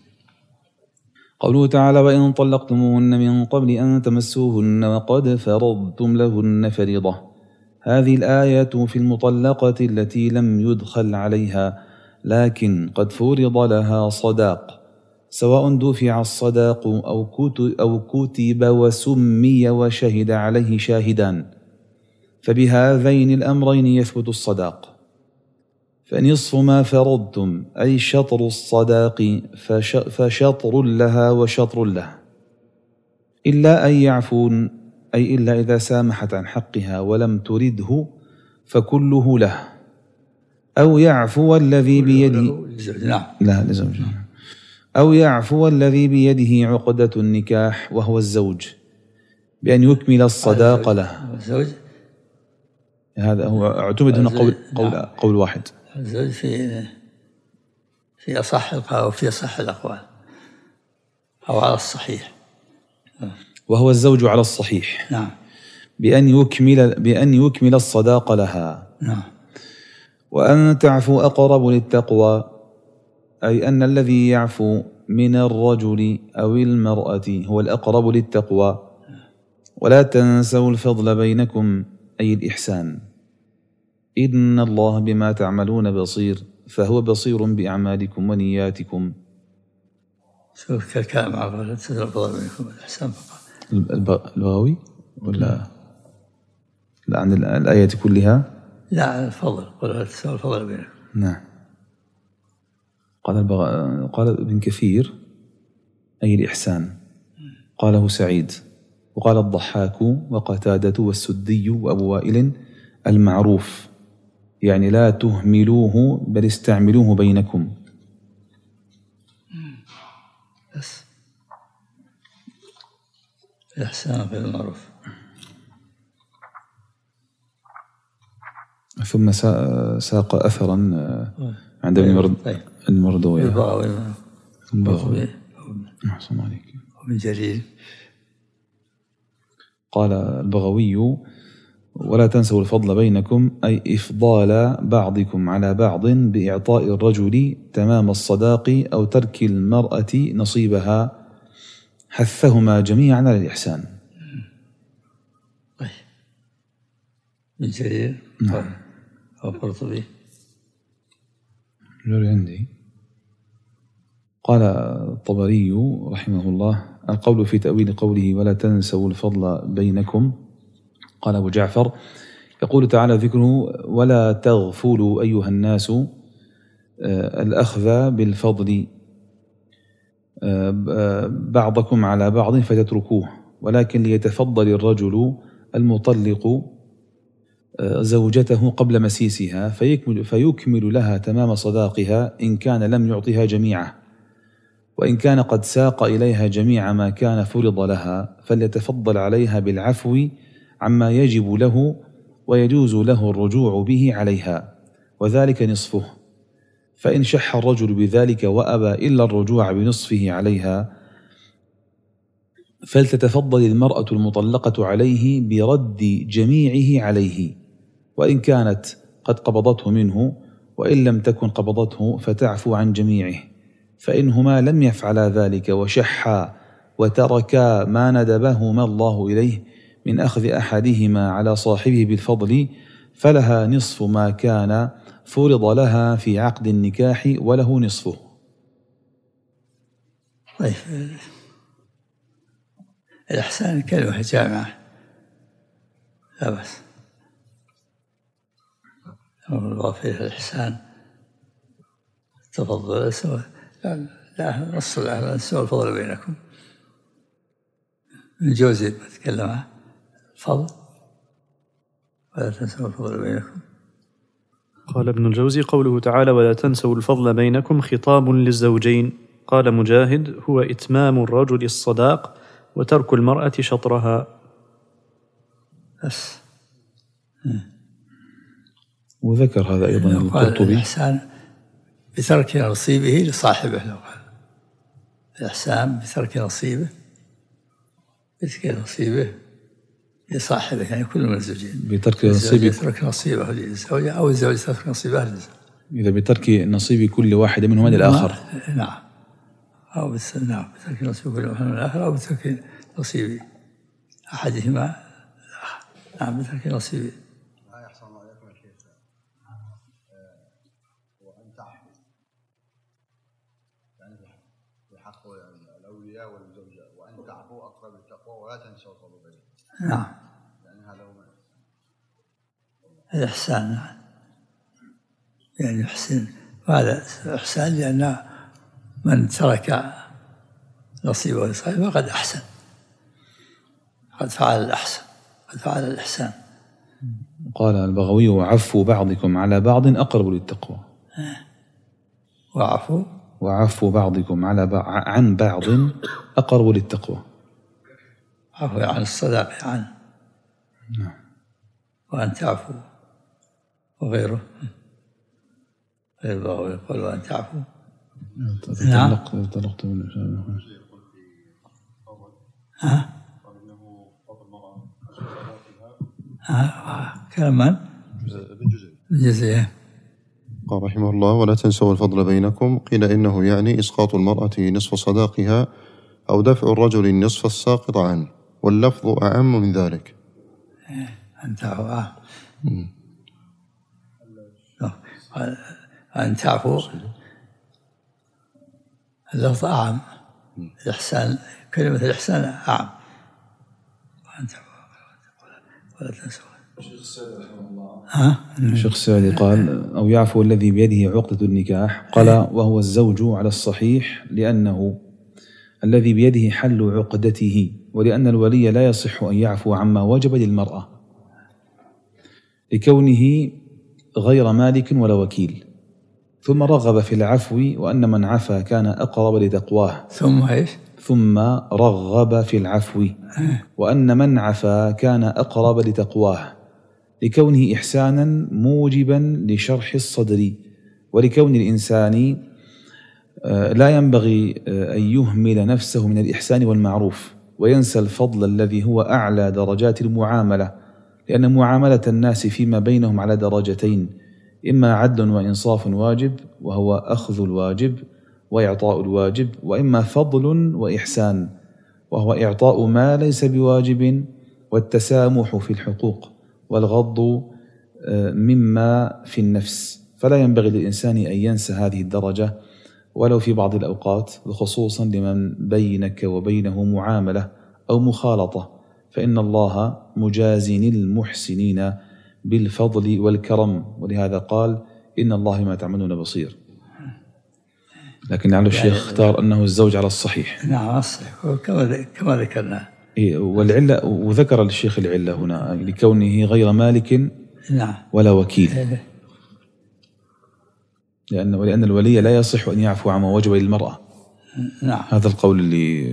قوله تعالى وإن طلقتموهن من قبل أن تمسوهن وقد فرضتم لهن فريضة. هذه الآية في المطلقة التي لم يدخل عليها لكن قد فرض لها صداق، سواء دفع الصداق أو كتب وسمي وشهد عليه شاهدان، فبهذين الأمرين يثبت الصداق. فنصف ما فرضتم أي شطر الصداق فشطر لها وشطر له، إلا أن يعفون أي إلا إذا سامحت عن حقها ولم ترده فكله له، أو يعفو الذي بيده لا لزوجه، أو يعفو الذي بيده عقدة النكاح وهو الزوج بأن يكمل الصداق له. الزوج هذا هو اعتمد هنا قول واحد. الزوج في أصح القول وفي أصح الأقوال أو على الصحيح، وهو الزوج على الصحيح. نعم. بأن يكمل الصداق لها. نعم. وأن تعفو أقرب للتقوى، أي أن الذي يعفو من الرجل أو المرأة هو الأقرب للتقوى. ولا تنسوا الفضل بينكم أي الإحسان، إن الله بما تعملون بصير، فهو بصير بأعمالكم ونياتكم. شوف كالكلام على الفضل بينكم الإحسان فقط. البغوي ولا لا عن الآية كلها؟ لا عن الفضل، قل تساوي الفضل بينكم. نعم. قال ابن كثير أي الإحسان، قاله سعيد، وقال الضحاك وقتادة والسدي وأبو وائل المعروف، يعني لا تهملوه بل استعملوه بينكم. بس الإحسان في المعروف. ثم ساق أثرا عند ابن المردوية. البغوي أحسن عليك. وابن جرير. قال البغوي: ولا تنسوا الفضل بينكم، أي إفضال بعضكم على بعض بإعطاء الرجل تمام الصداق أو ترك المرأة نصيبها، حثهما جميعا على الإحسان. طيب. ابن جرير. نعم. وقرطبي. جري عندي. قال الطبري رحمه الله: القول في تأويل قوله ولا تنسوا الفضل بينكم. قال أبو جعفر: يقول تعالى ذكره: ولا تغفلوا أيها الناس الأخذ بالفضل بعضكم على بعض فتتركوه، ولكن ليتفضل الرجل المطلق زوجته قبل مسيسها فيكمل لها تمام صداقها إن كان لم يعطها جميعه، وإن كان قد ساق إليها جميع ما كان فرض لها فليتفضل عليها بالعفو عما يجب له ويجوز له الرجوع به عليها، وذلك نصفه. فإن شح الرجل بذلك وأبى إلا الرجوع بنصفه عليها فلتتفضل المرأة المطلقة عليه برد جميعه عليه، وإن كانت قد قبضته منه، وإن لم تكن قبضته فتعفو عن جميعه. فإنهما لم يفعلا ذلك وشحا وتركا ما ندبهما الله إليه من أخذ أحدهما على صاحبه بالفضل، فلها نصف ما كان فرض لها في عقد النكاح وله نصفه. طيب، الإحسان كلمة جامعة لا بأس، الله فيه الإحسان تفضل سوى لا نص لا سوى الفضل بينكم. ابن جوزي بتكلم عن الفضل ولا تنسوا الفضل بينكم. قال ابن الجوزي: قوله تعالى ولا تنسوا الفضل بينكم خطاب للزوجين. قال مجاهد: هو إتمام الرجل الصداق وترك المرأة شطرها. بس. وذكر هذا أيضا القرطبي: الإحسان بترك نصيبه لصاحبه. لو قال الإحسان بترك نصيبه لصاحبه، يعني كل من الزوجين بترك نصيبه، يترك نصيبه للزوجة أو الزوج يترك نصيبه للزوج. إذا بترك نصيب كل واحد منهما للآخر. نعم. أو بترك نصيب كل واحد من الآخر، أو بترك نصيب أحدهما. نعم، بترك نصيب. لا يحصل عليكم يا شيخ وأن تعفوا، يعني في حق الأولياء والزوجة، وأن تعفوا أقرب التقوى ولا تنسوا الفضل بينكم. نعم، يعني هذا هو الإحسان. يعني يحسن، وهذا إحسان لأن من ترك نصيبه لصاحبه قد أحسن، قد فعل الأحسن، قد فعل الإحسان. قال البغوي: وعفوا بعضكم على بعض أقرب للتقوى. وعفوا بعضكم عن بعض أقرب للتقوى. عفو عن الصداق عنه. نعم. وأن تعفوا وغيره غير البغوي يقول وأن تعفوا. نعم. طلقت من كلام من؟ الجزية. قال رحمه الله: ولا تنسوا الفضل بينكم. قيل إنه يعني إسقاط المرأة نصف صداقها أو دفع الرجل النصف الساقط عنه، واللفظ أعم من ذلك. أن تعفوا أن تعفوا اللفظ أعم. الإحسان، كلمة الإحسان أعم. وأن تعفوا ولا تنسوا. الشيخ السعدي قال: أو يعفو الذي بيده عقدة النكاح. قال: وهو الزوج على الصحيح، لأنه الذي بيده حل عقدته، ولأن الولي لا يصح أن يعفو عما وجب للمرأة لكونه غير مالك ولا وكيل. ثم رغب في العفو، وأن من عفا كان أقرب لتقواه. ثم رغب في العفو، وأن من عفا كان أقرب لتقواه، لكونه إحسانا موجبا لشرح الصدر، ولكون الإنسان لا ينبغي أن يهمل نفسه من الإحسان والمعروف وينسى الفضل الذي هو أعلى درجات المعاملة، لأن معاملة الناس فيما بينهم على درجتين: إما عدل وإنصاف واجب وهو أخذ الواجب وإعطاء الواجب، وإما فضل وإحسان وهو إعطاء ما ليس بواجب والتسامح في الحقوق والغض مما في النفس. فلا ينبغي للإنسان أن ينسى هذه الدرجة ولو في بعض الأوقات، خصوصا لمن بينك وبينه معاملة أو مخالطة، فإن الله مجاز المحسنين بالفضل والكرم، ولهذا قال إن الله ما تعملون بصير. لكن لعل الشيخ اختار أنه الزوج على الصحيح. نعم الصحيح كما ذكرنا. والعلة، وذكر الشيخ العلة هنا لكونه غير مالك نعم ولا وكيل، لأن الولي لا يصح أن يعفو عما وجب للمرأة. نعم هذا القول اللي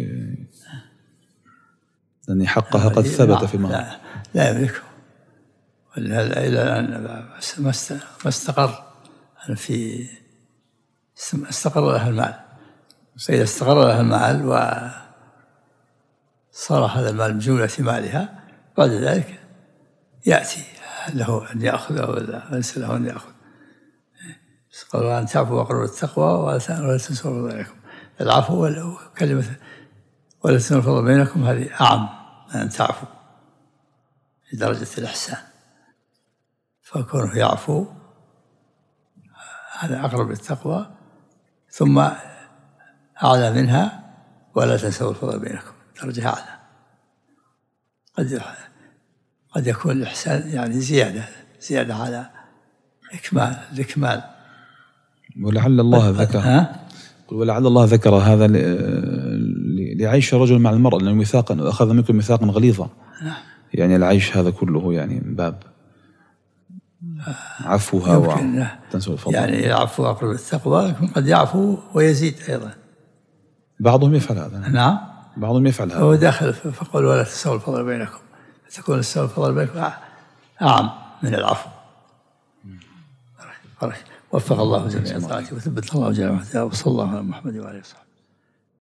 لأن حقها قد ثبت في المهر. لا يملكه إلا أن ما استقر في استقر لها المال. فإذا استقر لها المال وصار هذا المال بجملة مالها، بعد ذلك يأتي له أن يأخذ أو ليس له أن يأخذ. قالوا أن تعفوا وأقربوا التقوى ولا تنسوا الفضل بينكم. العفو كلمة ولا تنسوا الفضل بينكم هذه أعم من أن تعفوا في درجة الإحسان، فكونه يعفو هذا أقرب للتقوى، ثم أعلى منها ولا تنسوا الفضل بينكم، درجة أعلى. قد يكون الإحسان يعني زيادة على الإكمال. ولعل الله ذكر هذا لعيش الرجل مع المرأة، لأنه ميثاقا وأخذ منكم ميثاقا غليظا. يعني العيش هذا كله يعني من باب عفوها وتنسوا الفضل. يعني العفو أقرب التقوى، قد يعفو ويزيد أيضا. بعضهم يفعل هذا. نعم بعضهم يفعل هذا. هو داخل فقل ولا تنسوا الفضل بينكم، فتكون تنسوا الفضل بينكم أعم من العفو. وفق الله جميع طاعته وثبت الله جميع، وصلى الله على محمد وعلى اله وصحبه.